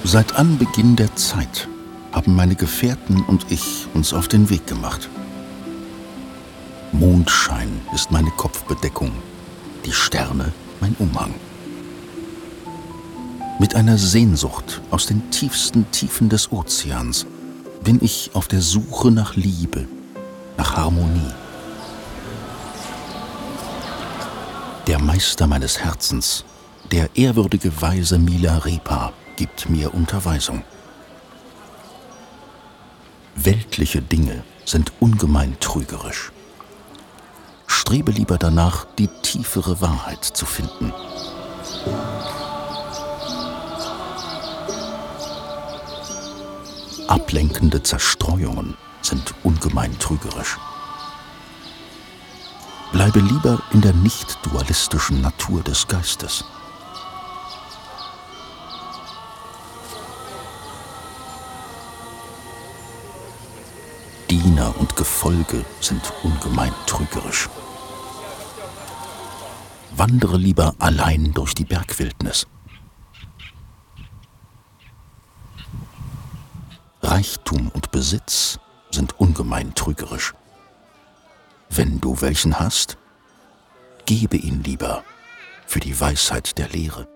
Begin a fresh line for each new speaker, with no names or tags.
Seit Anbeginn der Zeit haben meine Gefährten und ich uns auf den Weg gemacht. Mondschein ist meine Kopfbedeckung, die Sterne mein Umhang. Mit einer Sehnsucht aus den tiefsten Tiefen des Ozeans bin ich auf der Suche nach Liebe, nach Harmonie. Der Meister meines Herzens, der ehrwürdige Weise Milarepa, gibt mir Unterweisung. Weltliche Dinge sind ungemein trügerisch. Strebe lieber danach, die tiefere Wahrheit zu finden. Ablenkende Zerstreuungen sind ungemein trügerisch. Bleibe lieber in der nicht-dualistischen Natur des Geistes. Diener und Gefolge sind ungemein trügerisch. Wandere lieber allein durch die Bergwildnis. Reichtum und Besitz sind ungemein trügerisch. Wenn du welchen hast, gebe ihn lieber für die Weisheit der Lehre.